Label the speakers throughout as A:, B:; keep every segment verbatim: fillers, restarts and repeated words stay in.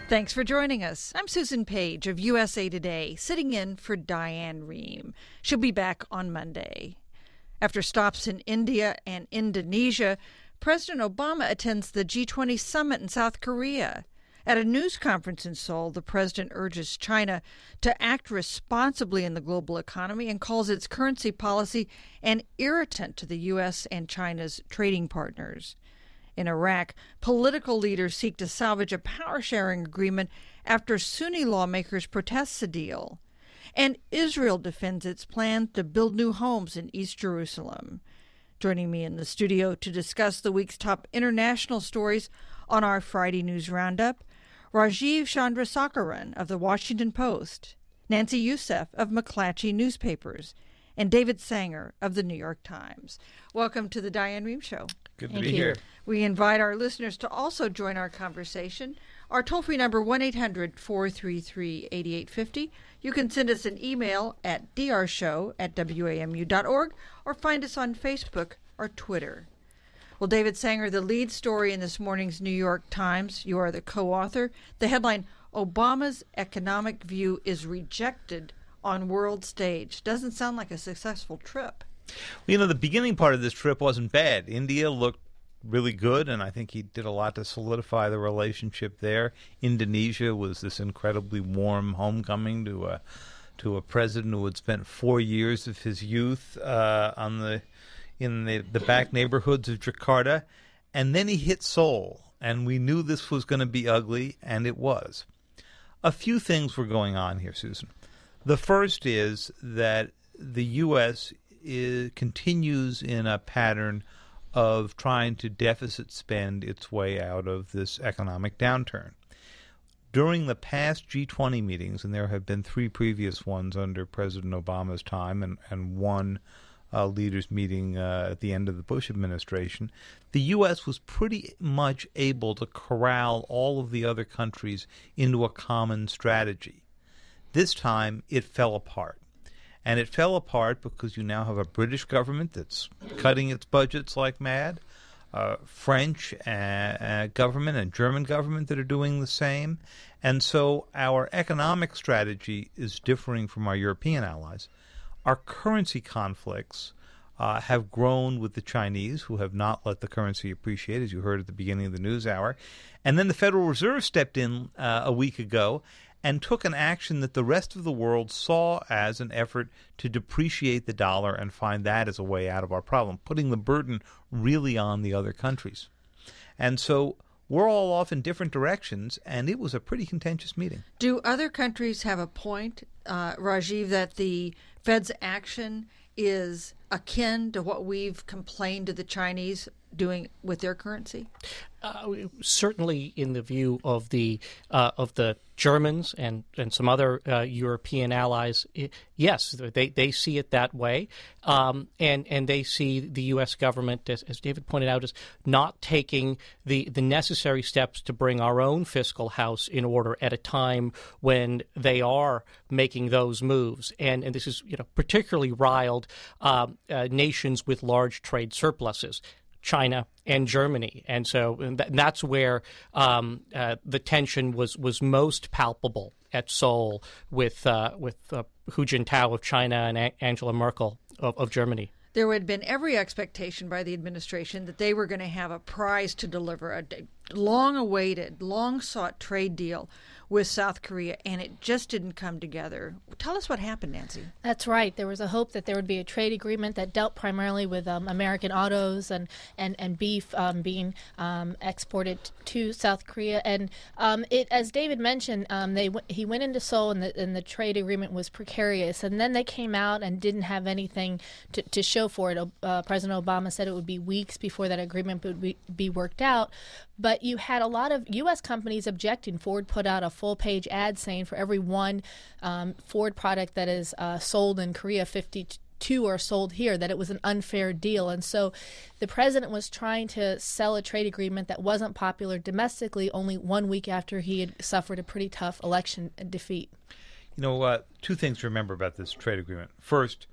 A: Thanks for joining us. I'm Susan Page of U S A Today, sitting in for Diane Rehm. She'll be back on Monday. After stops in India and Indonesia, President Obama attends the G twenty summit in South Korea. At a news conference in Seoul, the president urges China to act responsibly in the global economy and calls its currency policy an irritant to the U S and China's trading partners. In Iraq, political leaders seek to salvage a power-sharing agreement after Sunni lawmakers protest the deal. And Israel defends its plan to build new homes in East Jerusalem. Joining me in the studio to discuss the week's top international stories on our Friday News Roundup, Rajiv Chandrasekaran of The Washington Post, Nancy Youssef of McClatchy Newspapers, and David Sanger of The New York Times. Welcome to the Diane Rehm Show.
B: Good to be here.
A: We invite our listeners to also join our conversation. Our toll-free number, one eight hundred four three three eight eight five zero. You can send us an email at d r show at w a m u dot org or find us on Facebook or Twitter. Well, David Sanger, the lead story in this morning's New York Times, you are the co-author. The headline, Obama's economic view is rejected on world stage. Doesn't sound like a successful trip.
B: Well, you know, the beginning part of this trip wasn't bad. India looked really good, and I think he did a lot to solidify the relationship there. Indonesia was this incredibly warm homecoming to a, to a president who had spent four years of his youth uh, on the in the, the back neighborhoods of Jakarta. And then he hit Seoul, and we knew this was going to be ugly, and it was. A few things were going on here, Susan. The first is that the U S is, continues in a pattern of trying to deficit spend its way out of this economic downturn. During the past G twenty meetings, and there have been three previous ones under President Obama's time and, and one uh, leaders meeting uh, at the end of the Bush administration, the U S was pretty much able to corral all of the other countries into a common strategy. This time, it fell apart. And it fell apart because you now have a British government that's cutting its budgets like mad, uh, French uh, uh, government and German government that are doing the same. And so our economic strategy is differing from our European allies. Our currency conflicts uh, have grown with the Chinese, who have not let the currency appreciate, as you heard at the beginning of the news hour. And then the Federal Reserve stepped in uh, a week ago and took an action that the rest of the world saw as an effort to depreciate the dollar and find that as a way out of our problem, putting the burden really on the other countries. And so we're all off in different directions, and it was a pretty contentious meeting.
A: Do other countries have a point, uh, Rajiv, that the Fed's action is akin to what we've complained to the Chinese doing with their currency?
C: Uh, certainly, in the view of the uh, of the Germans and, and some other uh, European allies, it, yes, they, they see it that way, um, and and they see the U S government, as, as David pointed out, as not taking the, the necessary steps to bring our own fiscal house in order at a time when they are making those moves, and and this is you know particularly riled um, uh, nations with large trade surpluses. China and Germany, and so and th- that's where um, uh, the tension was, was most palpable at Seoul with uh, with uh, Hu Jintao of China and a- Angela Merkel of, of Germany.
A: There had been every expectation by the administration that they were going to have a prize to deliver, a long-awaited, long-sought trade deal with South Korea, and it just didn't come together. Tell us what happened, Nancy.
D: That's right. There was a hope that there would be a trade agreement that dealt primarily with um, American autos and, and, and beef um, being um, exported to South Korea. And um, it, as David mentioned, um, they w- he went into Seoul and the, and the trade agreement was precarious. And then they came out and didn't have anything to, to show for it. Uh, President Obama said it would be weeks before that agreement would be, be worked out. But you had a lot of U S companies objecting. Ford put out a full-page ad saying for every one um, Ford product that is uh, sold in Korea, fifty-two are sold here, that it was an unfair deal. And so the president was trying to sell a trade agreement that wasn't popular domestically only one week after he had suffered a pretty tough election defeat.
B: You know, uh, two things to remember about this trade agreement. First,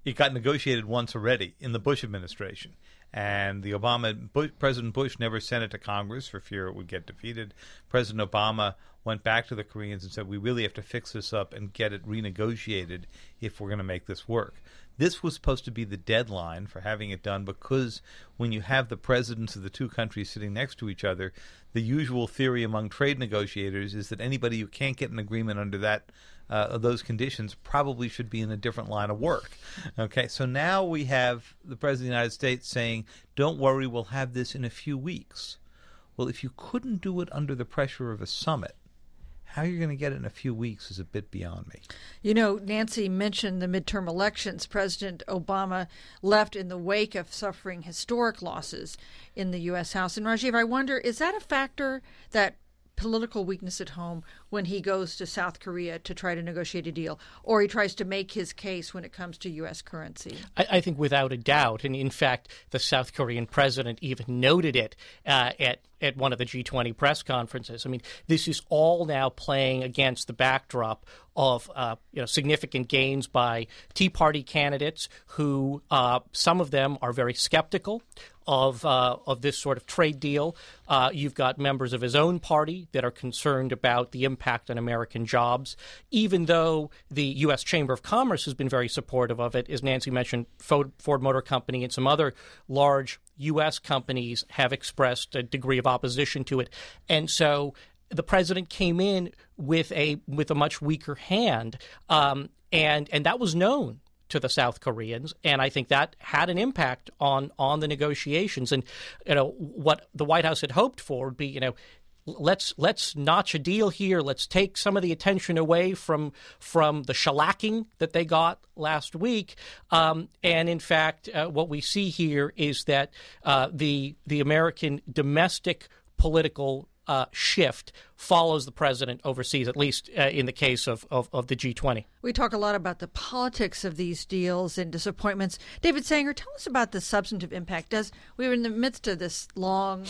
B: it got negotiated once already in the Bush administration. And the Obama, Bush, President Bush never sent it to Congress for fear it would get defeated. President Obama went back to the Koreans and said, we really have to fix this up and get it renegotiated if we're going to make this work. This was supposed to be the deadline for having it done, because when you have the presidents of the two countries sitting next to each other, the usual theory among trade negotiators is that anybody who can't get an agreement under that uh, those conditions probably should be in a different line of work. Okay, so now we have the President of the United States saying, don't worry, we'll have this in a few weeks. Well, if you couldn't do it under the pressure of a summit, how you're going to get it in a few weeks is a bit beyond me.
A: You know, Nancy mentioned the midterm elections. President Obama left in the wake of suffering historic losses in the U S House. And Rajiv, I wonder, is that a factor, that political weakness at home, when he goes to South Korea to try to negotiate a deal, or he tries to make his case when it comes to U S currency?
C: I, I think without a doubt. And in fact, the South Korean president even noted it uh, at at one of the G twenty press conferences. I mean, this is all now playing against the backdrop of uh, you know, significant gains by Tea Party candidates who, uh, some of them are very skeptical of uh, of this sort of trade deal. Uh, you've got members of his own party that are concerned about the impact on American jobs, even though the U S Chamber of Commerce has been very supportive of it. As Nancy mentioned, Ford Motor Company and some other large U S companies have expressed a degree of opposition to it. And so the president came in with a with a much weaker hand, um, and and that was known to the South Koreans, and I think that had an impact on on the negotiations. And you know what the White House had hoped for would be, you know, let's let's notch a deal here. Let's take some of the attention away from from the shellacking that they got last week. Um, and in fact, uh, what we see here is that uh, the the American domestic political Uh, shift follows the president overseas, at least uh, in the case of, of, of the G twenty.
A: We talk a lot about the politics of these deals and disappointments. David Sanger, tell us about the substantive impact. Does we were in the midst of this long,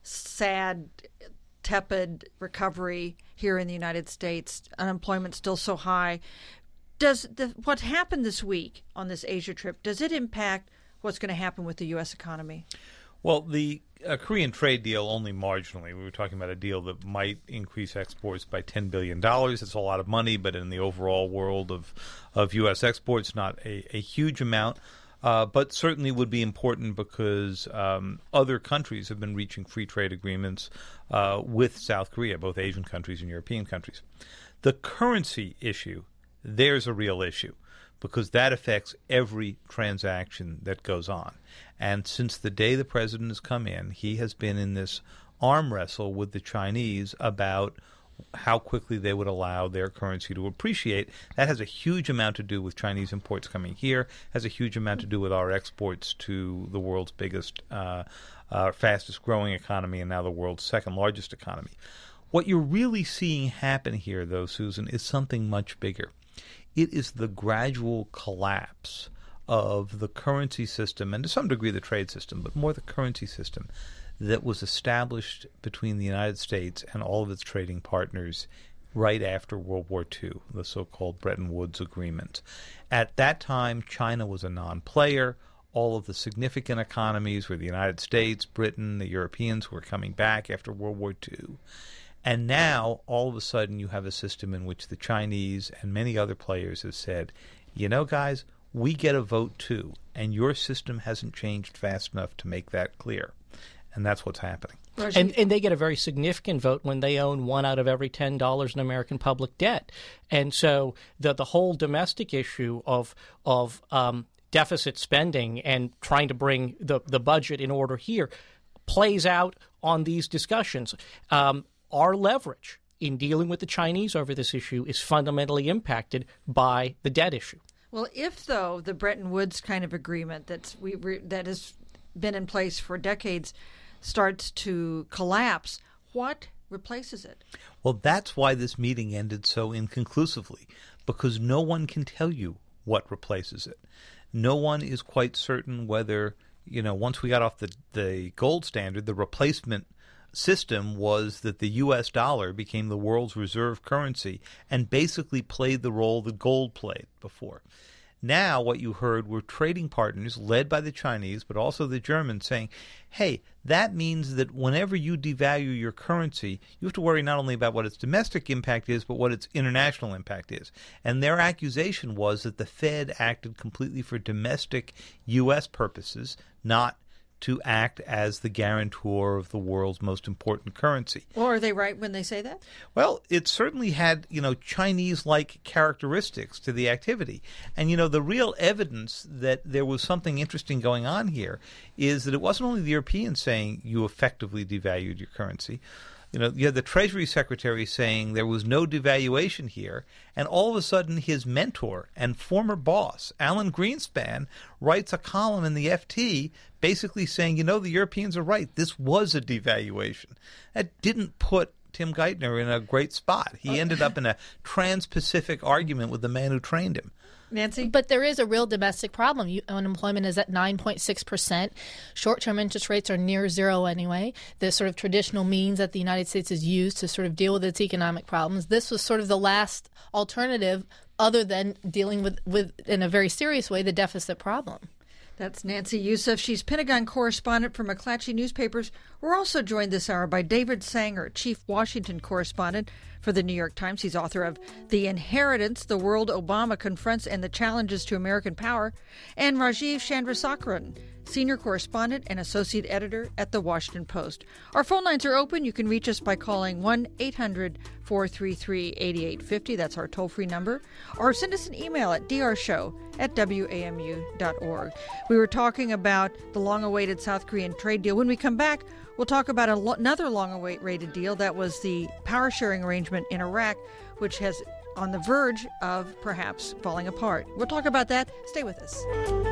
A: sad, tepid recovery here in the United States. Unemployment still so high. Does the, what happened this week on this Asia trip, does it impact what's going to happen with the U S economy?
B: Well, the uh, Korean trade deal only marginally. We were talking about a deal that might increase exports by ten billion dollars. It's a lot of money, but in the overall world of, of U S exports, not a, a huge amount. Uh, but certainly would be important because um, other countries have been reaching free trade agreements uh, with South Korea, both Asian countries and European countries. The currency issue, there's a real issue, because that affects every transaction that goes on. And since the day the president has come in, he has been in this arm wrestle with the Chinese about how quickly they would allow their currency to appreciate. That has a huge amount to do with Chinese imports coming here, has a huge amount to do with our exports to the world's biggest, uh, uh, fastest growing economy, and now the world's second largest economy. What you're really seeing happen here, though, Susan, is something much bigger. It is the gradual collapse of the currency system, and to some degree the trade system, but more the currency system, that was established between the United States and all of its trading partners right after World War Two, the so-called Bretton Woods Agreement. At that time, China was a non-player. All of the significant economies were the United States, Britain, the Europeans who were coming back after World War Two. And now, all of a sudden, you have a system in which the Chinese and many other players have said, you know, guys, we get a vote too, and your system hasn't changed fast enough to make that clear. And that's what's happening.
C: And, and they get a very significant vote when they own one out of every ten dollars in American public debt. And so the the whole domestic issue of of um, deficit spending and trying to bring the, the budget in order here plays out on these discussions. Um, our leverage in dealing with the Chinese over this issue is fundamentally impacted by the debt issue.
A: Well, if, though, the Bretton Woods kind of agreement that's we re, that has been in place for decades starts to collapse, what replaces it?
B: Well, that's why this meeting ended so inconclusively, because no one can tell you what replaces it. No one is quite certain whether, you know, once we got off the, the gold standard, the replacement system was that the U S dollar became the world's reserve currency and basically played the role that gold played before. Now what you heard were trading partners led by the Chinese, but also the Germans, saying, hey, that means that whenever you devalue your currency, you have to worry not only about what its domestic impact is, but what its international impact is. And their accusation was that the Fed acted completely for domestic U S purposes, not to act as the guarantor of the world's most important currency.
A: Well, are they right when they say that?
B: Well, it certainly had, you know, Chinese-like characteristics to the activity. And, you know, the real evidence that there was something interesting going on here is that it wasn't only the Europeans saying you effectively devalued your currency. You know, you had the Treasury Secretary saying there was no devaluation here, and all of a sudden his mentor and former boss, Alan Greenspan, writes a column in the F T basically saying, you know, the Europeans are right. This was a devaluation. That didn't put Tim Geithner in a great spot. He ended up in a trans-Pacific argument with the man who trained him.
A: Nancy?
D: But there is a real domestic problem. You, unemployment is at nine point six percent. Short-term interest rates are near zero anyway. The sort of traditional means that the United States has used to sort of deal with its economic problems. This was sort of the last alternative other than dealing with, with in a very serious way, the deficit problem.
A: That's Nancy Youssef. She's Pentagon correspondent for McClatchy Newspapers. We're also joined this hour by David Sanger, chief Washington correspondent for the New York Times. He's author of The Inheritance, The World Obama Confronts and the Challenges to American Power, and Rajiv Chandrasekaran, senior correspondent and associate editor at The Washington Post. Our phone lines are open. You can reach us by calling one eight hundred four three three eight eight five zero. That's our toll-free number. Or send us an email at d r show at w a m u dot org. We were talking about the long-awaited South Korean trade deal. When we come back, we'll talk about a lo- another long-awaited deal. That was the power-sharing arrangement in Iraq, which has on the verge of perhaps falling apart. We'll talk about that. Stay with us.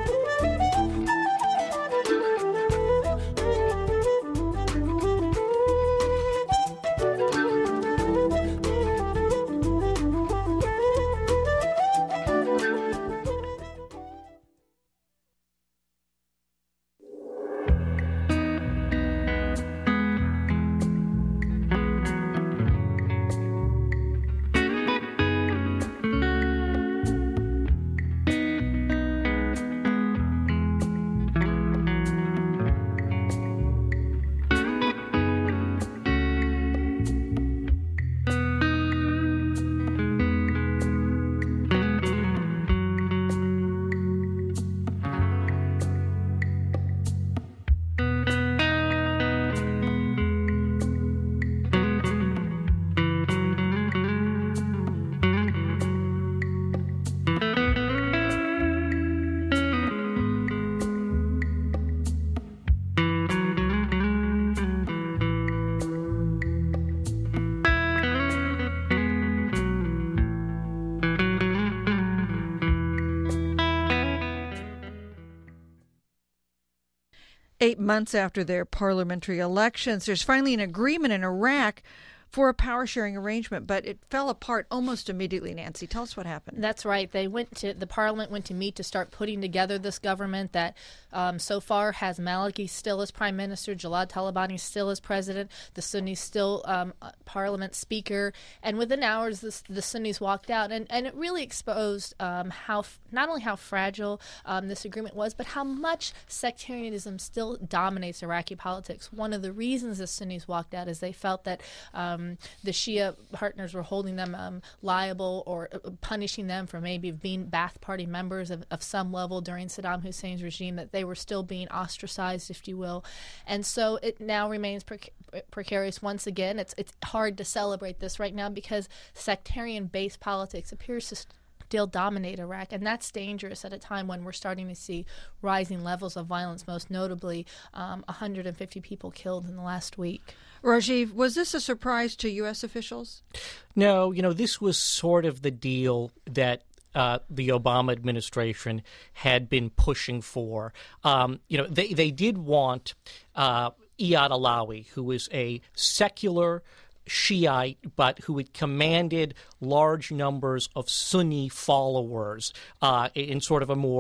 A: Eight months after their parliamentary elections, there's finally an agreement in Iraq for a power-sharing arrangement, but it fell apart almost immediately. Nancy, tell us what happened.
D: That's right. They went to the parliament went to meet to start putting together this government that um, so far has Maliki still as prime minister, Jalad Talabani still as president, the Sunnis still um, parliament speaker, and within hours the, the Sunnis walked out, and, and it really exposed um, how not only how fragile um, this agreement was, but how much sectarianism still dominates Iraqi politics. One of the reasons the Sunnis walked out is they felt that um, Um, the Shia partners were holding them um, liable or uh, punishing them for maybe being Ba'ath Party members of, of some level during Saddam Hussein's regime, that they were still being ostracized, if you will. And so it now remains prec- precarious once again. It's, it's hard to celebrate this right now because sectarian-based politics appears to st- still dominate Iraq, and that's dangerous at a time when we're starting to see rising levels of violence, most notably um, one hundred fifty people killed in the last week.
A: Rajiv, was this a surprise to U S officials?
C: No, you know, this was sort of the deal that uh, the Obama administration had been pushing for. Um, you know, they, they did want uh, Iyad Alawi, who is a secular Shiite, but who had commanded large numbers of Sunni followers uh, in sort of a more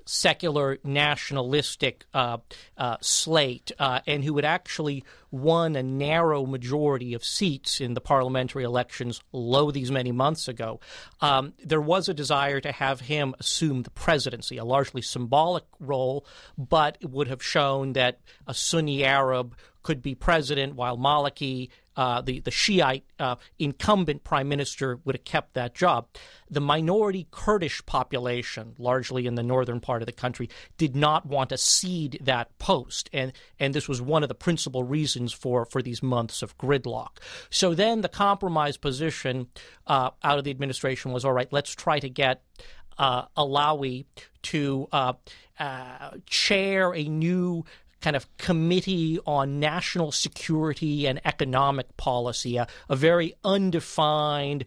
C: secular nationalistic uh, uh, slate uh, and who had actually won a narrow majority of seats in the parliamentary elections lo these many months ago, um, there was a desire to have him assume the presidency, a largely symbolic role, but it would have shown that a Sunni Arab could be president while Maliki, uh, the, the Shiite uh, incumbent prime minister, would have kept that job. The minority Kurdish population, largely in the northern part of the country, did not want to cede that post, and, and this was one of the principal reasons for, for these months of gridlock. So then the compromise position uh, out of the administration was, all right, let's try to get uh, Alawi to uh, uh, chair a new kind of committee on national security and economic policy, a, a very undefined,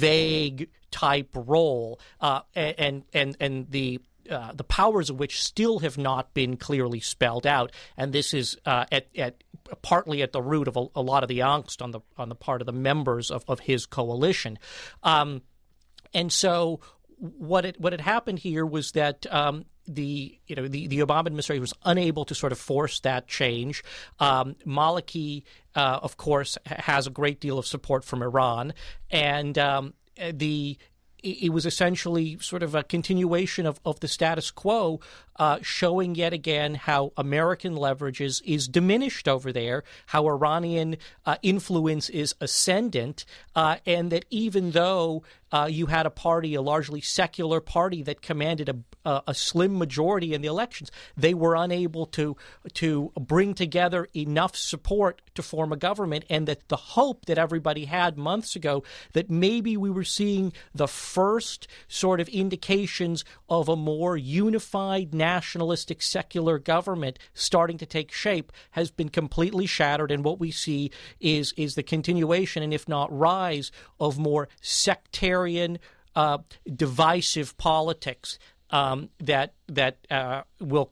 C: vague type role, uh, and and and the uh, the powers of which still have not been clearly spelled out. And this is uh, at at partly at the root of a, a lot of the angst on the on the part of the members of, of his coalition, um, and so what it what had happened here was that. Um, The you know the, the Obama administration was unable to sort of force that change. Um, Maliki, uh, of course, has a great deal of support from Iran, and um, the it was essentially sort of a continuation of, of the status quo, uh, showing yet again how American leverage is, is diminished over there, how Iranian uh, influence is ascendant, uh, and that even though uh, you had a party, a largely secular party that commanded a, a, a slim majority in the elections, they were unable to to bring together enough support to form a government, and that the hope that everybody had months ago that maybe we were seeing the first sort of indications of a more unified nationalistic secular government starting to take shape has been completely shattered, and what we see is is the continuation and if not rise of more sectarian uh, divisive politics um, that that uh, will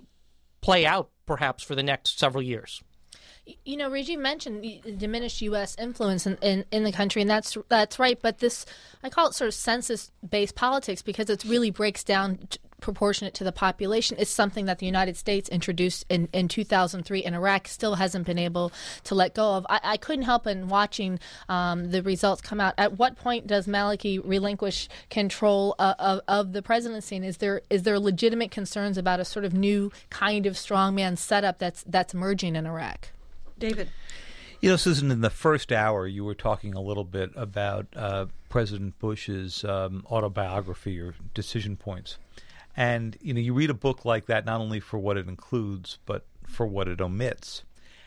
C: play out perhaps for the next several years.
D: You know, Rajiv mentioned diminished U S influence in, in, in the country, and that's that's right. But this, I call it sort of census-based politics because it really breaks down t- proportionate to the population. It's something that the United States introduced in, in two thousand three, and Iraq still hasn't been able to let go of. I, I couldn't help in watching um, the results come out. At what point does Maliki relinquish control uh, of, of the presidency? And is there is there legitimate concerns about a sort of new kind of strongman setup that's that's emerging in Iraq?
A: David.
B: You know, Susan, in the first hour, you were talking a little bit about uh, President Bush's um, autobiography or decision points. And, you know, you read a book like that not only for what it includes, but for what it omits.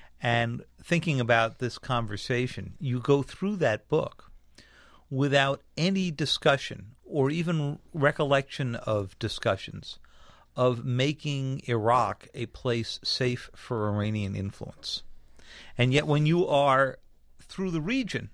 B: And thinking about this conversation, you go through that book without any discussion or even recollection of discussions of making Iraq a place safe for Iranian influence. And yet when you are through the region,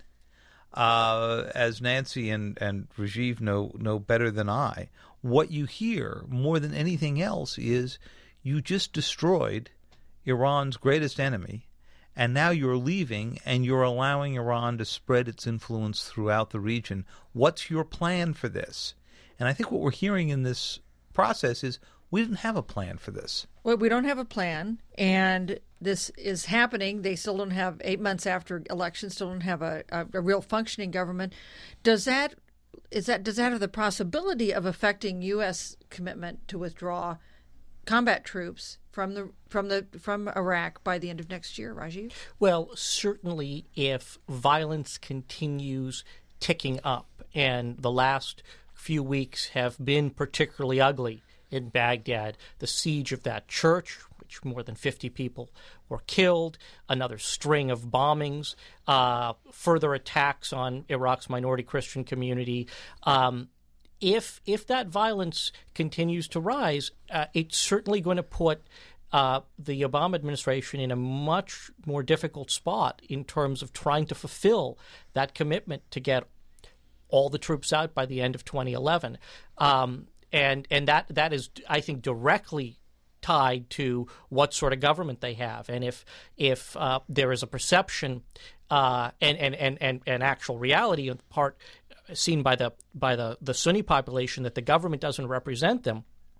B: uh, as Nancy and, and Rajiv know, know better than I, what you hear more than anything else is you just destroyed Iran's greatest enemy, and now you're leaving and you're allowing Iran to spread its influence throughout the region. What's your plan for this? And I think what we're hearing in this process is we didn't have a plan for this.
A: Well, we don't have a plan, and this is happening. They still don't have, eight months after elections, still don't have a, a, a real functioning government. Does that is that does that have the possibility of affecting U S commitment to withdraw combat troops from the from the from Iraq by the end of next year, Rajiv?
C: Well, certainly if violence continues ticking up, and the last few weeks have been particularly ugly in Baghdad, the siege of that church, which more than fifty people were killed, another string of bombings, uh, further attacks on Iraq's minority Christian community. Um, if if that violence continues to rise, uh, it's certainly going to put uh, the Obama administration in a much more difficult spot in terms of trying to fulfill that commitment to get all the troops out by the end of twenty eleven. Um, And and that that is, I think, directly tied to what sort of government they have. And if if uh, there is a perception uh, and, and, and, and, and actual reality in part seen by the by the, the Sunni population that the government doesn't represent them,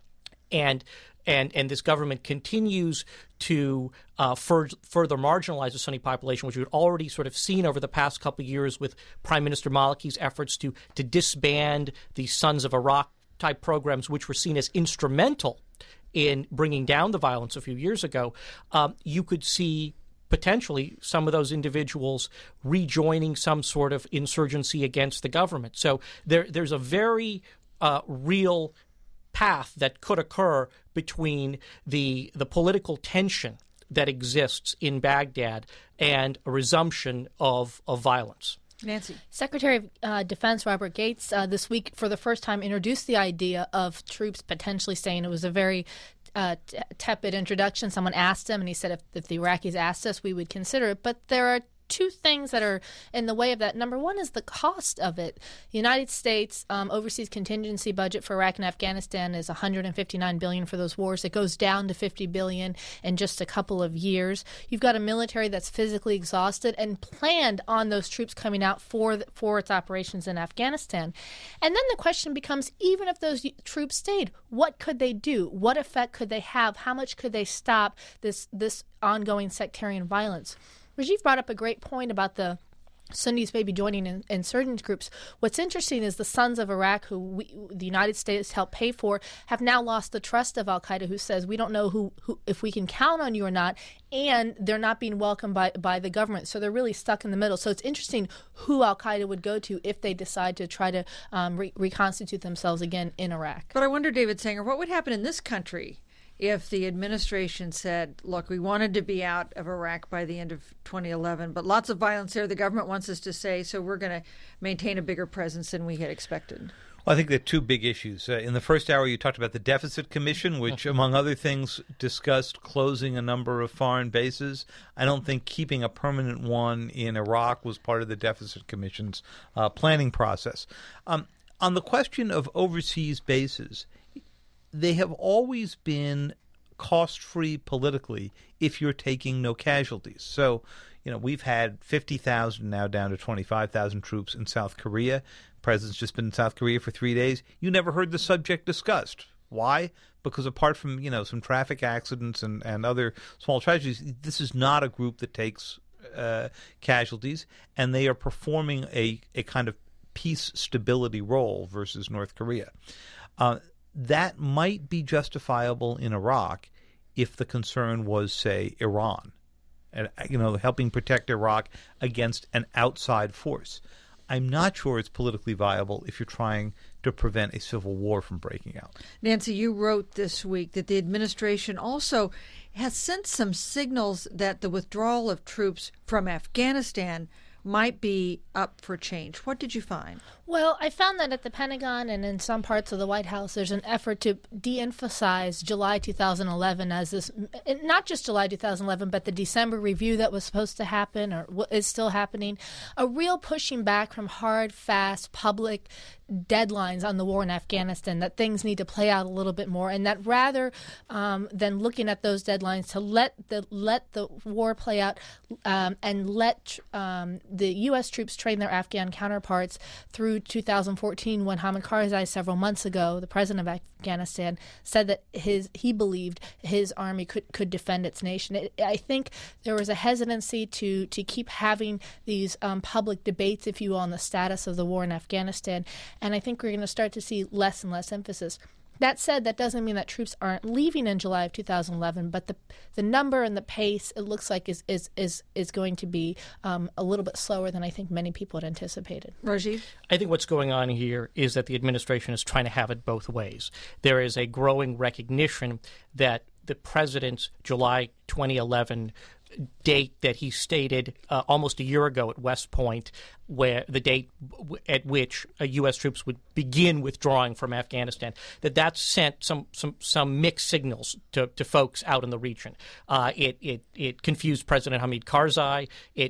C: And And and this government continues to uh, fur- further marginalize the Sunni population, which we've already sort of seen over the past couple of years with Prime Minister Maliki's efforts to to disband the Sons of Iraq type programs, which were seen as instrumental in bringing down the violence a few years ago. Um, you could see potentially some of those individuals rejoining some sort of insurgency against the government. So there there's a very uh, real path that could occur between the the political tension that exists in Baghdad and a resumption of, of violence.
A: Nancy.
D: Secretary of uh, Defense Robert Gates uh, this week for the first time introduced the idea of troops potentially staying. It was a very uh, t- tepid introduction. Someone asked him, and he said if, if the Iraqis asked us, we would consider it. But there are two things that are in the way of that. Number one is the cost of it. The United States um, overseas contingency budget for Iraq and Afghanistan is one hundred fifty-nine billion dollars for those wars. It goes down to fifty billion dollars in just a couple of years. You've got a military that's physically exhausted and planned on those troops coming out for the, for its operations in Afghanistan. And then the question becomes, even if those troops stayed, what could they do? What effect could they have? How much could they stop this this ongoing sectarian violence? Rajiv brought up a great point about the Sunnis maybe joining in, insurgent groups. What's interesting is the Sons of Iraq, who we, the United States helped pay for, have now lost the trust of al-Qaeda, who says we don't know who, who if we can count on you or not, and they're not being welcomed by, by the government. So they're really stuck in the middle. So it's interesting who al-Qaeda would go to if they decide to try to um, re- reconstitute themselves again in Iraq.
A: But I wonder, David Sanger, what would happen in this country if the administration said, look, we wanted to be out of Iraq by the end of twenty eleven, but lots of violence there. The government wants us to stay, so we're going to maintain a bigger presence than we had expected.
B: Well, I think there are two big issues. Uh, in the first hour, you talked about the Deficit Commission, which, among other things, discussed closing a number of foreign bases. I don't think keeping a permanent one in Iraq was part of the Deficit Commission's uh, planning process. Um, on the question of overseas bases, they have always been cost-free politically if you're taking no casualties. So, you know, we've had fifty thousand now down to twenty-five thousand troops in South Korea. The president's just been in South Korea for three days. You never heard the subject discussed. Why? Because apart from, you know, some traffic accidents and, and other small tragedies, this is not a group that takes uh, casualties, and they are performing a, a kind of peace stability role versus North Korea. Uh, That might be justifiable in Iraq if the concern was, say, Iran, and you know, helping protect Iraq against an outside force. I'm not sure it's politically viable if you're trying to prevent a civil war from breaking out.
A: Nancy, you wrote this week that the administration also has sent some signals that the withdrawal of troops from Afghanistan might be up for change. What did you find?
D: Well, I found that at the Pentagon and in some parts of the White House, there's an effort to de-emphasize July two thousand eleven as this, not just July two thousand eleven, but the December review that was supposed to happen or is still happening, a real pushing back from hard, fast, public deadlines on the war in Afghanistan, that things need to play out a little bit more, and that rather um, than looking at those deadlines, to let the let the war play out um, and let um, the U S troops train their Afghan counterparts through two thousand fourteen, when Hamid Karzai several months ago, the president of Afghanistan, said that his he believed his army could, could defend its nation. It, I think there was a hesitancy to to keep having these um, public debates, if you will, on the status of the war in Afghanistan. And I think we're going to start to see less and less emphasis. That said, that doesn't mean that troops aren't leaving in July of two thousand eleven, but the the number and the pace, it looks like, is is is, is going to be um, a little bit slower than I think many people had anticipated.
A: Rajiv?
C: I think what's going on here is that the administration is trying to have it both ways. There is a growing recognition that the president's July twenty eleven date that he stated uh, almost a year ago at West Point, where the date w- at which uh, U S troops would begin withdrawing from Afghanistan, that that sent some some, some mixed signals to, to folks out in the region. Uh, it, it it confused President Hamid Karzai. It it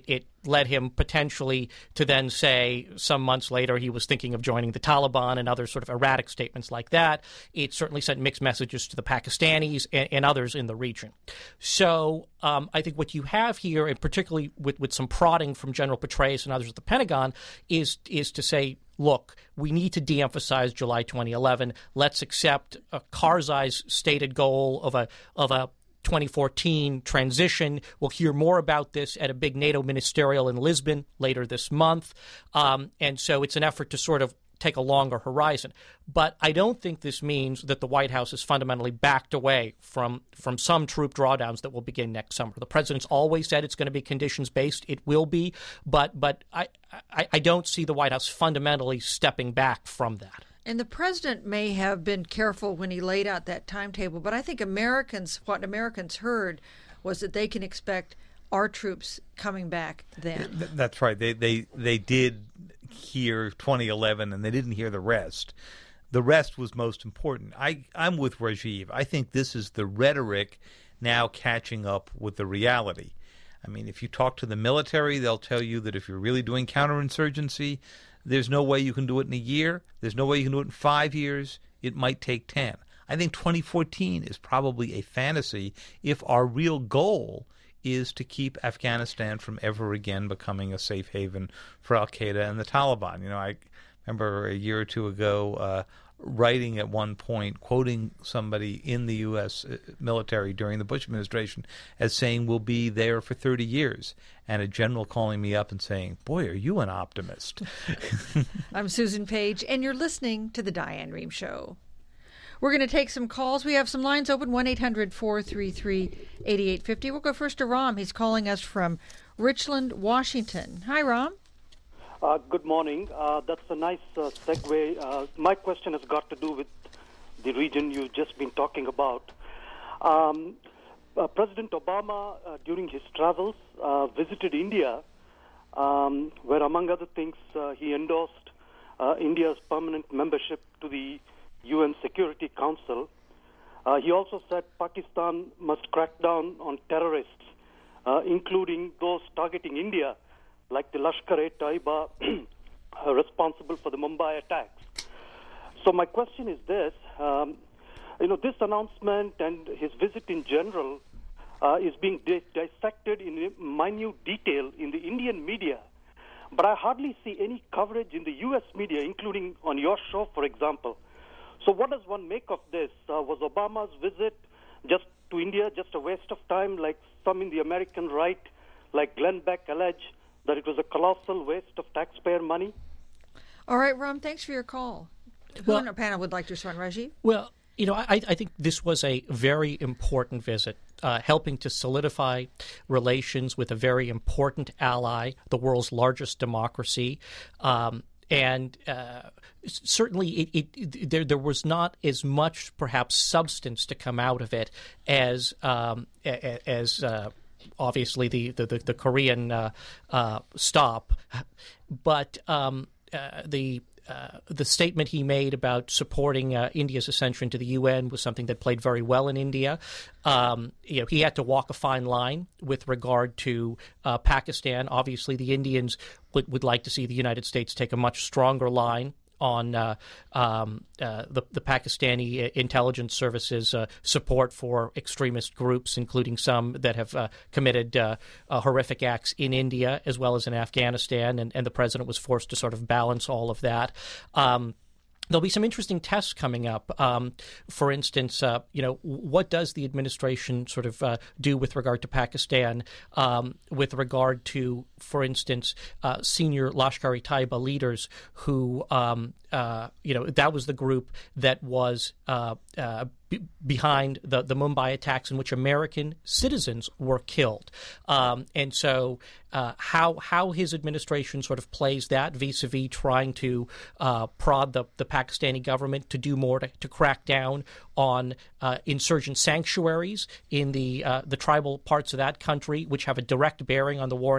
C: led him potentially to then say some months later he was thinking of joining the Taliban and other sort of erratic statements like that. It certainly sent mixed messages to the Pakistanis and, and others in the region. So um, I think what you have here, and particularly with, with some prodding from General Petraeus and others at the Pentagon, is is to say, look, we need to de-emphasize July twenty eleven. Let's accept uh, Karzai's stated goal of a of a twenty fourteen transition. We'll hear more about this at a big NATO ministerial in Lisbon later this month. Um, and so it's an effort to sort of take a longer horizon. But I don't think this means that the White House has fundamentally backed away from, from some troop drawdowns that will begin next summer. The president's always said it's going to be conditions-based. It will be. But but I, I, I don't see the White House fundamentally stepping back from that.
A: And the president may have been careful when he laid out that timetable, but I think Americans, what Americans heard was that they can expect our troops coming back then.
B: That's right. They they they did hear twenty eleven, and they didn't hear the rest. The rest was most important. I, I'm with Rajiv. I think this is the rhetoric now catching up with the reality. I mean, if you talk to the military, they'll tell you that if you're really doing counterinsurgency, there's no way you can do it in a year. There's no way you can do it in five years. It might take ten. I think twenty fourteen is probably a fantasy if our real goal is to keep Afghanistan from ever again becoming a safe haven for al-Qaeda and the Taliban. You know, I remember a year or two ago uh, writing at one point, quoting somebody in the U S military during the Bush administration as saying, we'll be there for thirty years. And a general calling me up and saying, boy, are you an optimist.
A: I'm Susan Page, and you're listening to The Diane Rehm Show. We're going to take some calls. We have some lines open, one eight hundred four three three eight eight five zero. We'll go first to Ram. He's calling us from Richland, Washington. Hi, Ram.
E: Uh, good morning. Uh, that's a nice uh, segue. Uh, my question has got to do with the region you've just been talking about. Um, uh, President Obama, uh, during his travels, uh, visited India, um, where, among other things, uh, he endorsed uh, India's permanent membership to the U N Security Council. Uh, he also said Pakistan must crack down on terrorists, uh, including those targeting India, like the Lashkar-e-Taiba, responsible for the Mumbai attacks. So my question is this. Um, you know, this announcement and his visit in general uh, is being di- dissected in minute detail in the Indian media, but I hardly see any coverage in the U S media, including on your show, for example. So what does one make of this? Uh, was Obama's visit just to India just a waste of time, like some in the American right, like Glenn Beck, allege that it was a colossal waste of taxpayer money?
A: All right, Ram, thanks for your call. Who
C: Well-
A: on our panel would like to respond, Rajiv?
C: Well, you know, I, I think this was a very important visit, uh, helping to solidify relations with a very important ally, the world's largest democracy. Um, and uh, certainly it, it, it, there, there was not as much, perhaps, substance to come out of it as um, as uh, obviously the, the, the, the Korean uh, uh, stop. But um, uh, the Uh, the statement he made about supporting uh, India's ascension to the U N was something that played very well in India. Um, you know, he had to walk a fine line with regard to uh, Pakistan. Obviously, the Indians would, would like to see the United States take a much stronger line on uh, um, uh, the, the Pakistani intelligence services uh, support for extremist groups, including some that have uh, committed uh, uh, horrific acts in India as well as in Afghanistan, and, and the president was forced to sort of balance all of that. Um, There'll be some interesting tests coming up. Um, for instance, uh, you know, what does the administration sort of uh, do with regard to Pakistan, um, with regard to, for instance, uh, senior Lashkar-e-Taiba leaders who, um, uh, you know, that was the group that was uh, uh, b- behind the, the Mumbai attacks in which American citizens were killed. Um, and so uh, how how his administration sort of plays that vis-a-vis trying to uh, prod the, the Pakistani government to do more to, to crack down on uh, insurgent sanctuaries in the uh, the tribal parts of that country, which have a direct bearing on the war in Afghanistan.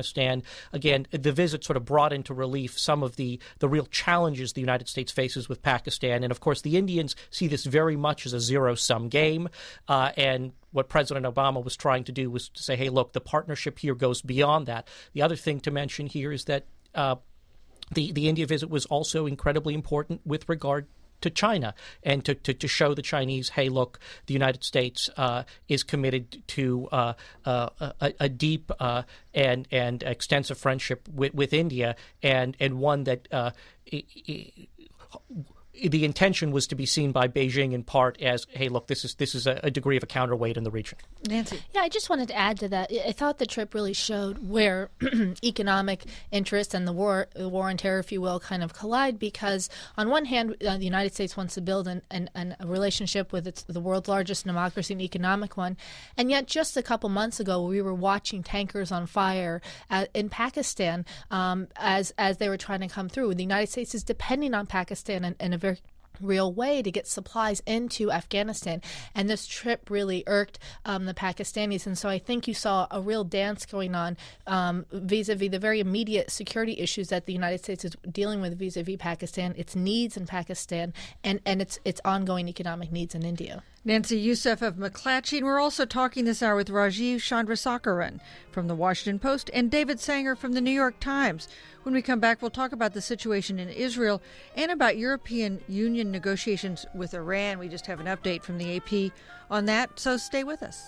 C: Afghanistan. Again, the visit sort of brought into relief some of the, the real challenges the United States faces with Pakistan. And, of course, the Indians see this very much as a zero-sum game. Uh, and what President Obama was trying to do was to say, hey, look, the partnership here goes beyond that. The other thing to mention here is that uh, the, the India visit was also incredibly important with regard to China, and to, to, to show the Chinese, hey, look, the United States uh, is committed to uh, uh, a, a deep uh, and and extensive friendship with, with India, and and one that uh, it, it, the intention was to be seen by Beijing in part as, hey, look, this is this is a, a degree of a counterweight in the region.
A: Nancy.
D: Yeah, I just wanted to add to that. I thought the trip really showed where economic interests and the war, the war on terror, if you will, kind of collide. Because on one hand, uh, the United States wants to build an, an, an, a relationship with its, the world's largest democracy and economic one, and yet just a couple months ago, we were watching tankers on fire at, in Pakistan um, as as they were trying to come through. The United States is depending on Pakistan in, in a very real way to get supplies into Afghanistan, and this trip really irked um, the Pakistanis, and so I think you saw a real dance going on um, vis-a-vis the very immediate security issues that the United States is dealing with vis-a-vis Pakistan, its needs in Pakistan, and, and its its ongoing economic needs in India.
A: Nancy Youssef of McClatchy, and we're also talking this hour with Rajiv Chandrasekaran from the Washington Post and David Sanger from the New York Times. When we come back, we'll talk about the situation in Israel and about European Union negotiations with Iran. We just have an update from the A P on that, so stay with us.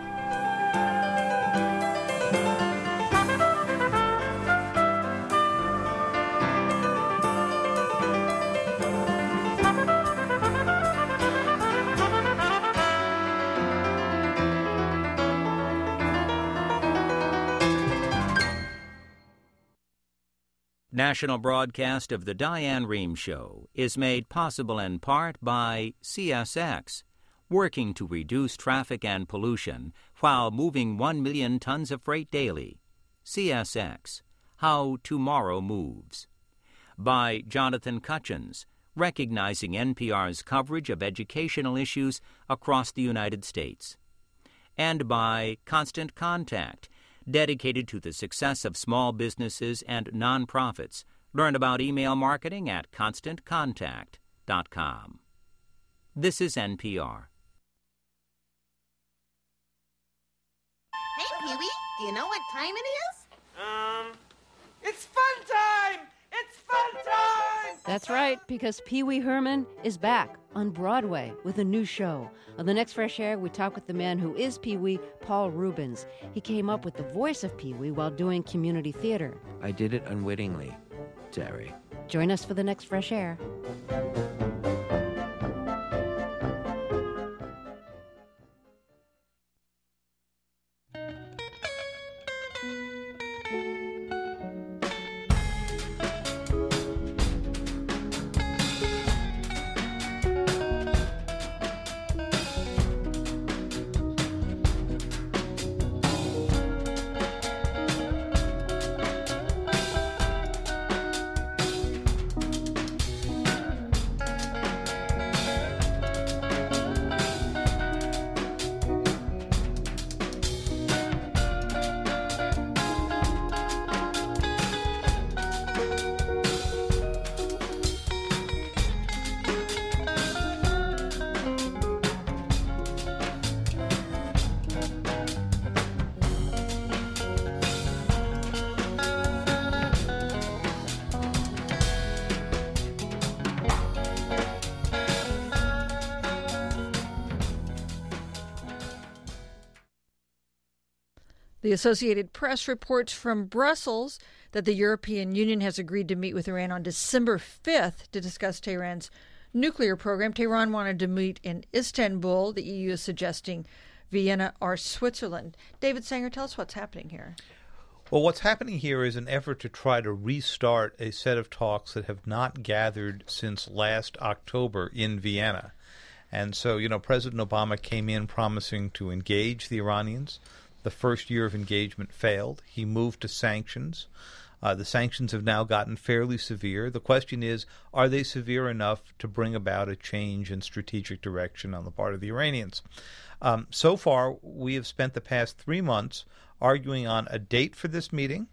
F: National broadcast of The Diane Rehm Show is made possible in part by C S X, working to reduce traffic and pollution while moving one million tons of freight daily. C S X, How Tomorrow Moves. By Jonathan Cutchins, recognizing N P R's coverage of educational issues across the United States. And by Constant Contact, dedicated to the success of small businesses and nonprofits. Learn about email marketing at constant contact dot com. This is N P R.
G: Hey, Pee-wee, do you know what time it is?
H: Um, it's fun time! It's fun time!
I: That's right, because Pee-wee Herman is back on Broadway with a new show. On the next Fresh Air, we talk with the man who is Pee-wee, Paul Reubens. He came up with the voice of Pee-wee while doing community theater.
J: I did it unwittingly, Terry.
I: Join us for the next Fresh Air.
A: The Associated Press reports from Brussels that the European Union has agreed to meet with Iran on December fifth to discuss Tehran's nuclear program. Tehran wanted to meet in Istanbul. The E U is suggesting Vienna or Switzerland. David Sanger, tell us what's happening here.
B: Well, what's happening here is an effort to try to restart a set of talks that have not gathered since last October in Vienna. And so, you know, President Obama came in promising to engage the Iranians. The first year of engagement failed. He moved to sanctions. Uh, the sanctions have now gotten fairly severe. The question is, are they severe enough to bring about a change in strategic direction on the part of the Iranians? Um, so far, we have spent the past three months arguing on a date for this meeting,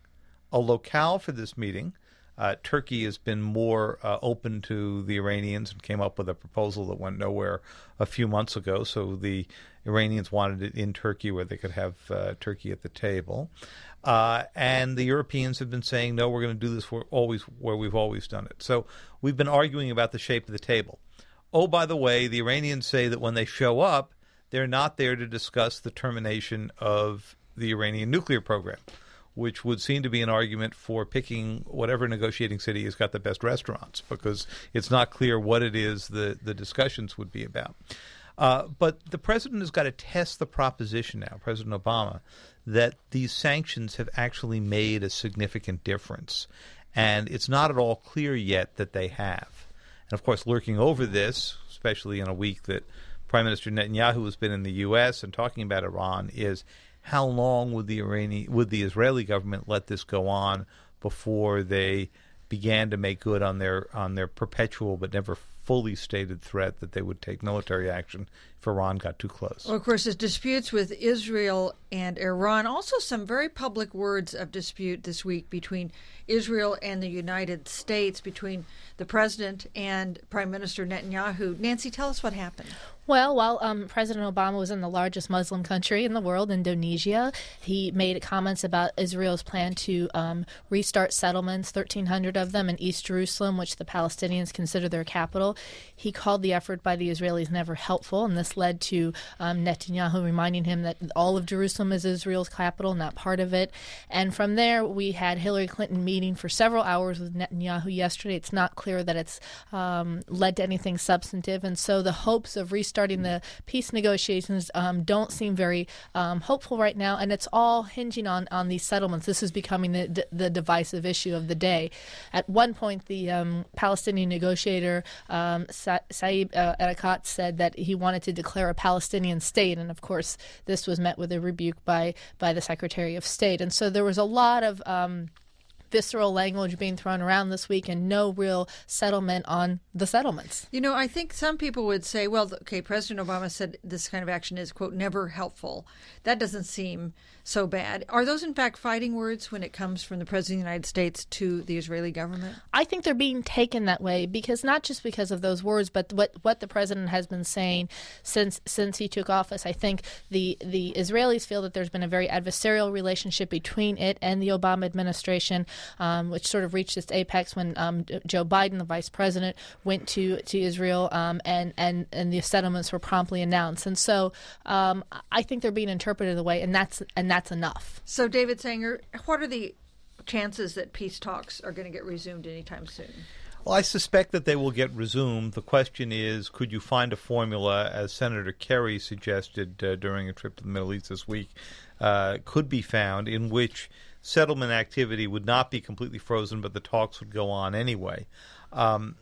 B: a locale for this meeting. Uh, Turkey has been more uh, open to the Iranians and came up with a proposal that went nowhere a few months ago. So the Iranians wanted it in Turkey where they could have uh, Turkey at the table. Uh, and the Europeans have been saying, no, we're going to do this where, always, where we've always done it. So we've been arguing about the shape of the table. Oh, by the way, the Iranians say that when they show up, they're not there to discuss the termination of the Iranian nuclear program, which would seem to be an argument for picking whatever negotiating city has got the best restaurants, because it's not clear what it is the, the discussions would be about. Uh, but the president has got to test the proposition now, President Obama, that these sanctions have actually made a significant difference. And it's not at all clear yet that they have. And, of course, lurking over this, especially in a week that Prime Minister Netanyahu has been in the U S and talking about Iran, is how long would the Iranian, would the Israeli government let this go on before they began to make good on their on their perpetual but never fully stated threat that they would take military action if Iran got too close?
A: Well, of course, there's disputes with Israel and Iran. Also, some very public words of dispute this week between Israel and the United States, between the president and Prime Minister Netanyahu. Nancy, tell us what happened.
D: Well, while um, President Obama was in the largest Muslim country in the world, Indonesia, he made comments about Israel's plan to um, restart settlements, thirteen hundred of them in East Jerusalem, which the Palestinians consider their capital. He called the effort by the Israelis never helpful, and this led to um, Netanyahu reminding him that all of Jerusalem is Israel's capital, not part of it. And from there, we had Hillary Clinton meeting for several hours with Netanyahu yesterday. It's not clear that it's um, led to anything substantive, and so the hopes of restarting the peace negotiations um, don't seem very um, hopeful right now, and it's all hinging on, on these settlements. This is becoming the, the divisive issue of the day. At one point, the um, Palestinian negotiator um, Sa- Saeb uh, Erekat said that he wanted to declare a Palestinian state, and of course, this was met with a rebuke by by the Secretary of State. And so there was a lot of um, visceral language being thrown around this week and no real settlement on the settlements.
A: You know, I think some people would say, well, okay, President Obama said this kind of action is, quote, never helpful. That doesn't seem so bad. Are those, in fact, fighting words when it comes from the President of the United States to the Israeli government?
D: I think they're being taken that way because not just because of those words, but what, what the president has been saying since since he took office. I think the, the Israelis feel that there's been a very adversarial relationship between it and the Obama administration, um, which sort of reached its apex when um, Joe Biden, the vice president, went to, to Israel um, and, and, and the settlements were promptly announced. And so um, I think they're being interpreted the way, and that's and that's enough.
A: So, David Sanger, what are the chances that peace talks are going to get resumed anytime soon?
B: Well, I suspect that they will get resumed. The question is, could you find a formula, as Senator Kerry suggested uh, during a trip to the Middle East this week, uh, could be found in which settlement activity would not be completely frozen, but the talks would go on anyway. Um,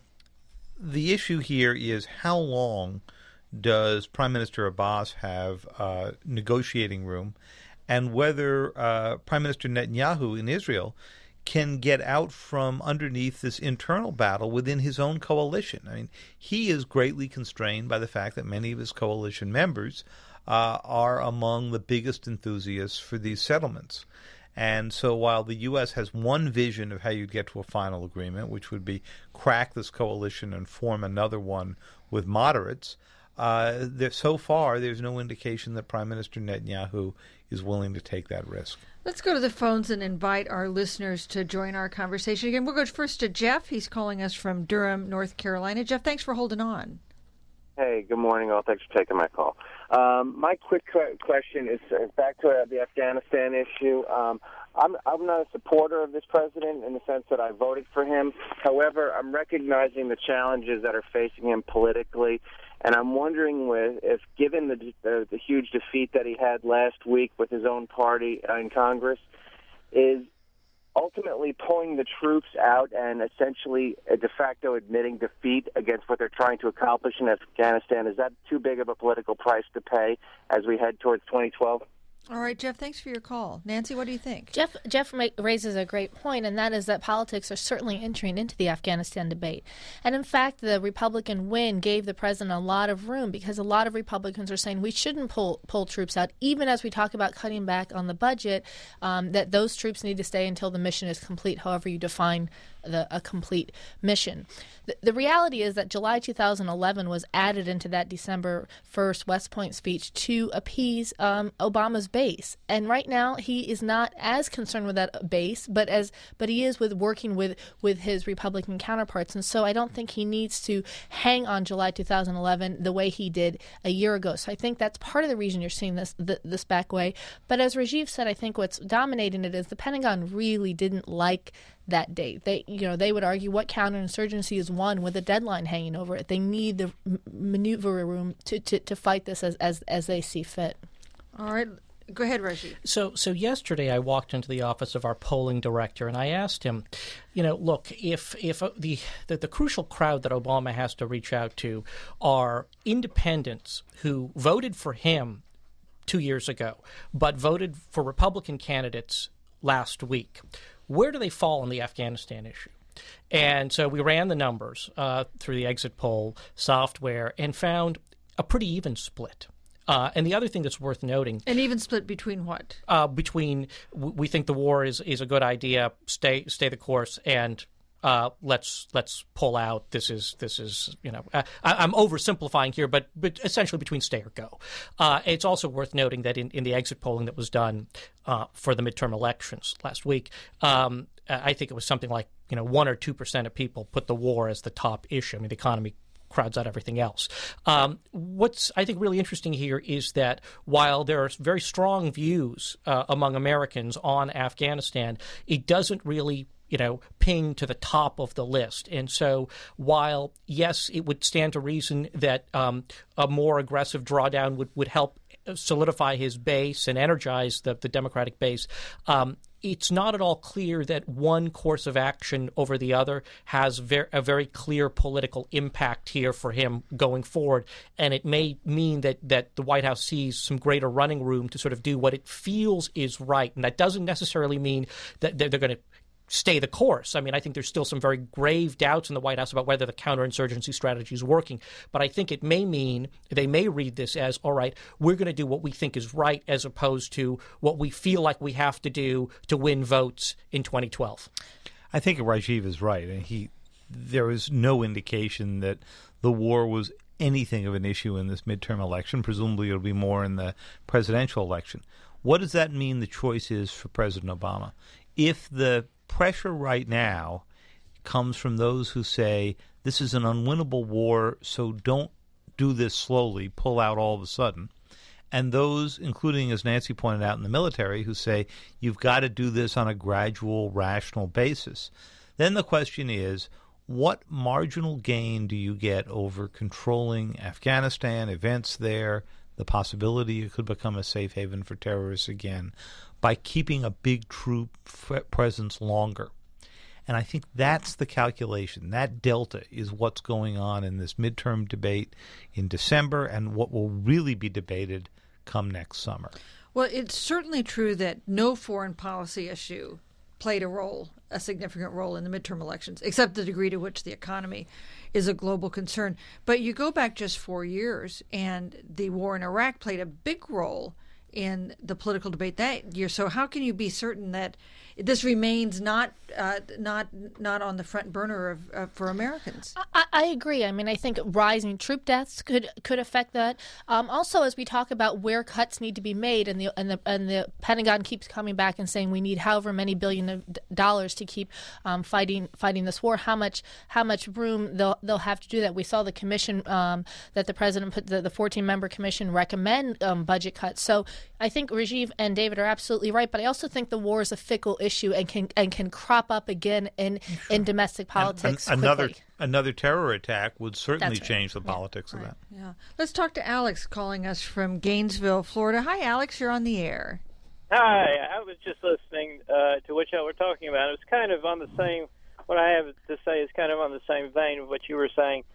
B: the issue here is how long does Prime Minister Abbas have uh, negotiating room, and whether uh, Prime Minister Netanyahu in Israel can get out from underneath this internal battle within his own coalition. I mean, he is greatly constrained by the fact that many of his coalition members uh, are among the biggest enthusiasts for these settlements. And so while the U S has one vision of how you'd get to a final agreement, which would be crack this coalition and form another one with moderates, uh, there, so far there's no indication that Prime Minister Netanyahu is willing to take that risk.
A: Let's go to the phones and invite our listeners to join our conversation. Again, we'll go first to Jeff. He's calling us from Durham, North Carolina. Jeff, thanks for holding on.
K: Hey, good morning, all. Thanks for taking my call. Um, my quick question is uh, back to uh, the Afghanistan issue. Um, I'm, I'm not a supporter of this president in the sense that I voted for him. However, I'm recognizing the challenges that are facing him politically. And I'm wondering with, if, given the, the the huge defeat that he had last week with his own party in Congress, is ultimately pulling the troops out and essentially de facto admitting defeat against what they're trying to accomplish in Afghanistan, is that too big of a political price to pay as we head towards twenty twelve?
A: All right, Jeff, thanks for your call. Nancy, what do you think?
D: Jeff Jeff ma- raises a great point, and that is that politics are certainly entering into the Afghanistan debate. And in fact, the Republican win gave the president a lot of room because a lot of Republicans are saying we shouldn't pull pull troops out, even as we talk about cutting back on the budget, um, that those troops need to stay until the mission is complete, however you define the, a complete mission. The, the reality is that July two thousand eleven was added into that December first West Point speech to appease um, Obama's base. And right now, he is not as concerned with that base, but as but he is with working with, with his Republican counterparts. And so I don't think he needs to hang on July two thousand eleven the way he did a year ago. So I think that's part of the reason you're seeing this th- this back way. But as Rajiv said, I think what's dominating it is the Pentagon really didn't like that date. They, you know, they would argue what counterinsurgency is won with a deadline hanging over it. They need the m- maneuver room to, to, to fight this as, as as they see fit.
A: All right. Go ahead, Rajiv.
C: So, so yesterday I walked into the office of our polling director and I asked him, you know, look, if if the the, the crucial crowd that Obama has to reach out to are independents who voted for him two years ago, but voted for Republican candidates last week, where do they fall on the Afghanistan issue? And so we ran the numbers uh, through the exit poll software and found a pretty even split. Uh, and the other thing that's worth noting,
A: an even split between what?
C: Uh, between w- we think the war is, is a good idea, stay stay the course, and uh, let's let's pull out. This is this is you know I, I'm oversimplifying here, but but essentially between stay or go. Uh, it's also worth noting that in, in the exit polling that was done uh, for the midterm elections last week, um, I think it was something like you know one or two percent of people put the war as the top issue. I mean, the economy crowds out everything else. Um, what's, I think, really interesting here is that while there are very strong views uh, among Americans on Afghanistan, it doesn't really you know, ping to the top of the list. And so while, yes, it would stand to reason that um, a more aggressive drawdown would, would help solidify his base and energize the, the Democratic base, um, it's not at all clear that one course of action over the other has ver- a very clear political impact here for him going forward. And it may mean that, that the White House sees some greater running room to sort of do what it feels is right. And that doesn't necessarily mean that they're, they're going to stay the course. I mean, I think there's still some very grave doubts in the White House about whether the counterinsurgency strategy is working. But I think it may mean they may read this as, all right, we're going to do what we think is right as opposed to what we feel like we have to do to win votes in twenty twelve.
B: I think Rajiv is right. And he, there is no indication that the war was anything of an issue in this midterm election. Presumably it'll be more in the presidential election. What does that mean the choice is for President Obama? If the pressure right now comes from those who say this is an unwinnable war, so don't do this slowly, pull out all of a sudden, and those, including, as Nancy pointed out, in the military, who say you've got to do this on a gradual, rational basis, then the question is, what marginal gain do you get over controlling Afghanistan, events there, the possibility it could become a safe haven for terrorists again, by keeping a big troop f- presence longer? And I think that's the calculation. That delta is what's going on in this midterm debate in December and what will really be debated come next summer.
A: Well, it's certainly true that no foreign policy issue played a role, a significant role in the midterm elections, except the degree to which the economy is a global concern. But you go back just four years, and the war in Iraq played a big role in the political debate that year. So how can you be certain that this remains not uh, not not on the front burner of, uh, for Americans?
D: I, I agree. I mean, I think rising troop deaths could could affect that. Um, also, as we talk about where cuts need to be made, and the and the and the Pentagon keeps coming back and saying we need however many billion of dollars to keep um, fighting fighting this war. How much how much room they'll they'll have to do that? We saw the commission um, that the president put the, the fourteen member commission recommend um, budget cuts. So I think Rajiv and David are absolutely right, but I also think the war is a fickle issue and can and can crop up again in, sure. in domestic politics
B: and, and another
D: quickly.
B: Another terror attack would certainly
D: right.
B: change the
D: yeah.
B: politics
A: right.
B: of that.
A: Yeah. Let's talk to Alex calling us from Gainesville, Florida. Hi, Alex. You're on the air.
L: Hi. I was just listening uh, to what y'all were talking about. It was kind of on the same, what I have to say is kind of on the same vein of what you were saying.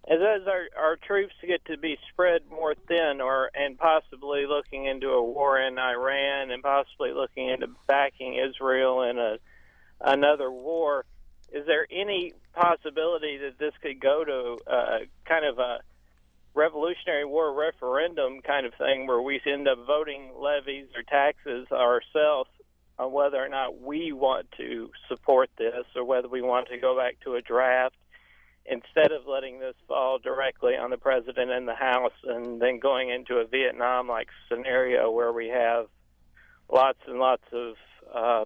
L: As as our, our troops get to be spread more thin, or and possibly looking into a war in Iran, and possibly looking into backing Israel in a another war, is there any possibility that this could go to uh, kind of a Revolutionary War referendum kind of thing, where we end up voting levies or taxes ourselves on whether or not we want to support this, or whether we want to go back to a draft, instead of letting this fall directly on the president and the House, and then going into a Vietnam-like scenario where we have lots and lots of uh,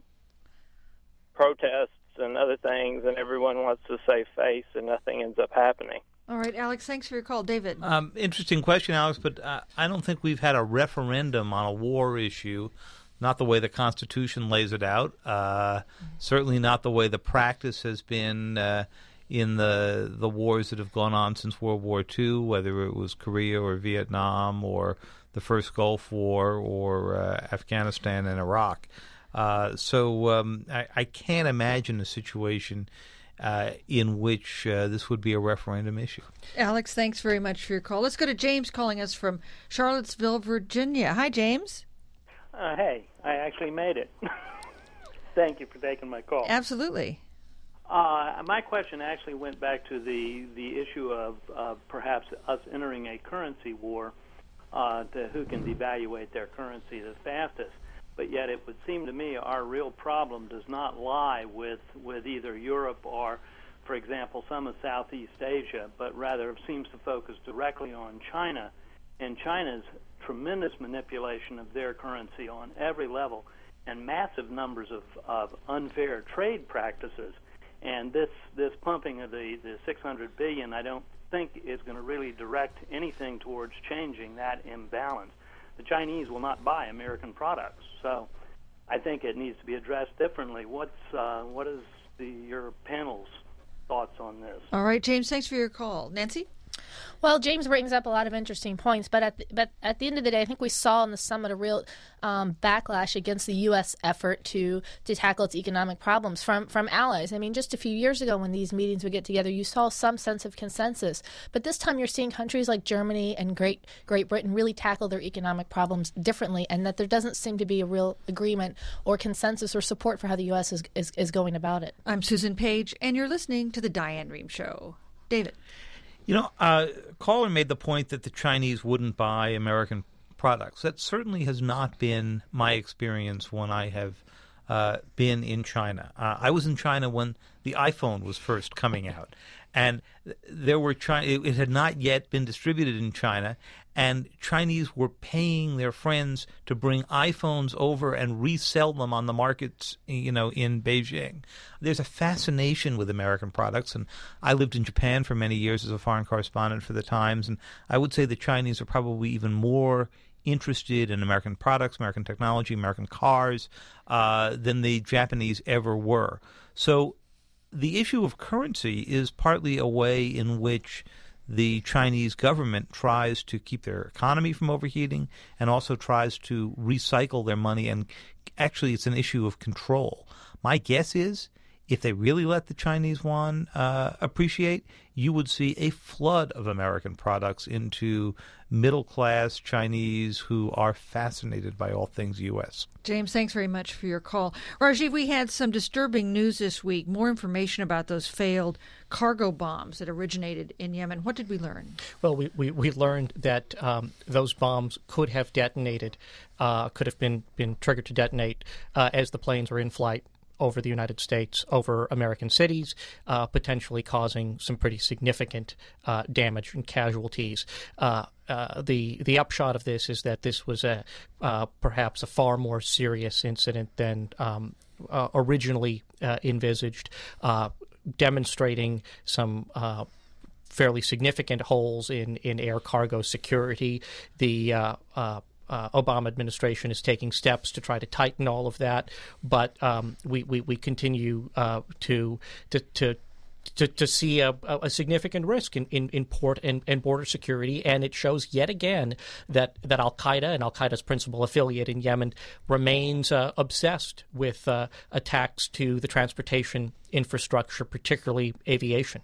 L: protests and other things, and everyone wants to save face, and nothing ends up happening.
A: All right, Alex, thanks for your call. David?
B: Um, interesting question, Alex, but uh, I don't think we've had a referendum on a war issue, not the way the Constitution lays it out, uh, certainly not the way the practice has been uh, in the the wars that have gone on since World War Two, whether it was Korea or Vietnam or the first Gulf War or uh, Afghanistan and Iraq. Uh, so um, I, I can't imagine a situation uh, in which uh, this would be a referendum issue.
A: Alex, thanks very much for your call. Let's go to James calling us from Charlottesville, Virginia. Hi, James.
M: Uh, hey, I actually made it. Thank you for taking my call.
A: Absolutely.
M: Uh, my question actually went back to the, the issue of uh, perhaps us entering a currency war uh, to who can devaluate their currency the fastest. But yet it would seem to me our real problem does not lie with, with either Europe or, for example, some of Southeast Asia, but rather seems to focus directly on China and China's tremendous manipulation of their currency on every level and massive numbers of, of unfair trade practices. And this, this pumping of the, the six hundred billion dollars, I don't think is going to really direct anything towards changing that imbalance. The Chinese will not buy American products, so I think it needs to be addressed differently. What's uh, what is the, your panel's thoughts on this?
A: All right, James, thanks for your call. Nancy?
D: Well, James brings up a lot of interesting points, but at the, but at the end of the day, I think we saw in the summit a real um, backlash against the U S effort to to tackle its economic problems from from allies. I mean, just a few years ago when these meetings would get together, you saw some sense of consensus, but this time you're seeing countries like Germany and Great Great Britain really tackle their economic problems differently, and that there doesn't seem to be a real agreement or consensus or support for how the U S is is, is going about it.
A: I'm Susan Page, and you're listening to the Diane Rehm Show. David?
B: You know, uh, caller made the point that the Chinese wouldn't buy American products. That certainly has not been my experience when I have uh, been in China. Uh, I was in China when the iPhone was first coming out, and there were China. It, it had not yet been distributed in China, and Chinese were paying their friends to bring iPhones over and resell them on the markets, you know, in Beijing. There's a fascination with American products, and I lived in Japan for many years as a foreign correspondent for the Times, and I would say the Chinese are probably even more interested in American products, American technology, American cars uh, than the Japanese ever were. So the issue of currency is partly a way in which the Chinese government tries to keep their economy from overheating and also tries to recycle their money, and actually it's an issue of control. My guess is if they really let the Chinese yuan uh, appreciate, you would see a flood of American products into middle-class Chinese who are fascinated by all things U S.
A: James, thanks very much for your call. Rajiv, we had some disturbing news this week, more information about those failed cargo bombs that originated in Yemen. What did we learn?
C: Well, we, we, we learned that um, those bombs could have detonated, uh, could have been, been triggered to detonate uh, as the planes were in flight over the United States, over American cities, uh, potentially causing some pretty significant uh, damage and casualties. Uh, uh, the the upshot of this is that this was a uh, perhaps a far more serious incident than um, uh, originally uh, envisaged, uh, demonstrating some uh, fairly significant holes in, in air cargo security. The uh, uh, Uh, Obama administration is taking steps to try to tighten all of that, but um, we, we we continue uh, to to to to, to see a, a significant risk in, in, in port and, and border security, and it shows yet again that, that Al Qaeda and Al Qaeda's principal affiliate in Yemen remains uh, obsessed with uh, attacks to the transportation infrastructure, particularly aviation.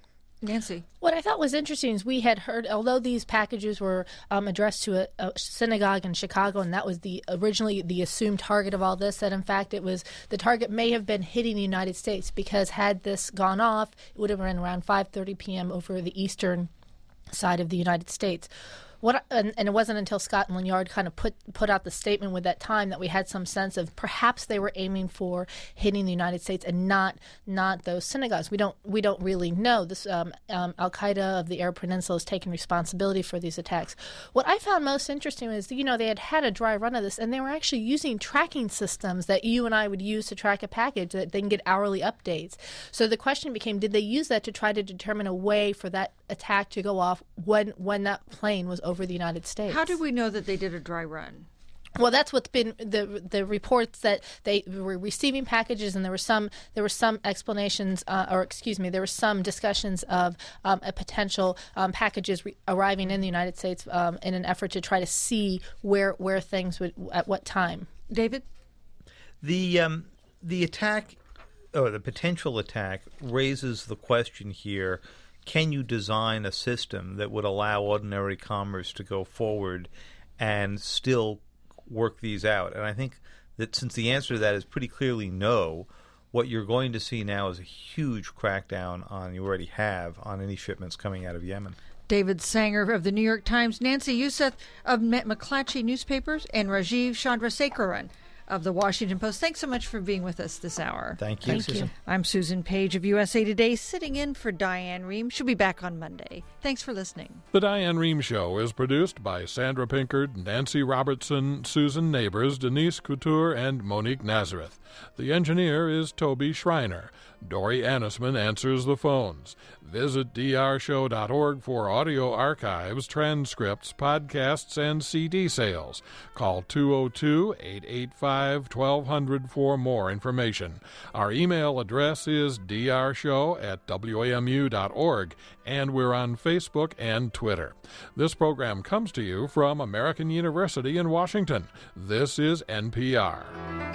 A: Nancy.
D: What I thought was interesting is we had heard, although these packages were um, addressed to a, a synagogue in Chicago, and that was the originally the assumed target of all this, that in fact it was the target may have been hitting the United States, because had this gone off, it would have been around five thirty p.m. over the eastern side of the United States. What, and, and it wasn't until Scotland Yard kind of put put out the statement with that time that we had some sense of perhaps they were aiming for hitting the United States and not not those synagogues. We don't we don't really know. This um, um, Al Qaeda of the Arab Peninsula has taken responsibility for these attacks. What I found most interesting was, you know, they had had a dry run of this, and they were actually using tracking systems that you and I would use to track a package that they can get hourly updates. So the question became, did they use that to try to determine a way for that attack to go off when when that plane was over over the United States?
A: How did we know that they did a dry run?
D: Well, that's what's been the the reports, that they were receiving packages, and there were some there were some explanations, uh, or excuse me, there were some discussions of um, a potential um, packages re- arriving in the United States um, in an effort to try to see where where things would at what time.
A: David,
B: the um, the attack, or the potential attack, raises the question here. Can you design a system that would allow ordinary commerce to go forward and still work these out? And I think that since the answer to that is pretty clearly no, what you're going to see now is a huge crackdown on, you already have, on any shipments coming out of Yemen.
A: David Sanger of the New York Times, Nancy Youssef of McClatchy Newspapers, and Rajiv Chandrasekaran of the Washington Post. Thanks so much for being with us this hour.
B: Thank you,
A: Thank
B: Susan.
A: You. I'm Susan Page of U S A Today, sitting in for Diane Rehm. She'll be back on Monday. Thanks for listening.
N: The Diane Rehm Show is produced by Sandra Pinkard, Nancy Robertson, Susan Neighbors, Denise Couture, and Monique Nazareth. The engineer is Toby Schreiner. Dory Annisman answers the phones. Visit d r show dot org for audio archives, transcripts, podcasts, and C D sales. Call two oh two, eight eight five, twelve hundred for more information. Our email address is d r show at w a m u dot org, and we're on Facebook and Twitter. This program comes to you from American University in Washington. This is N P R.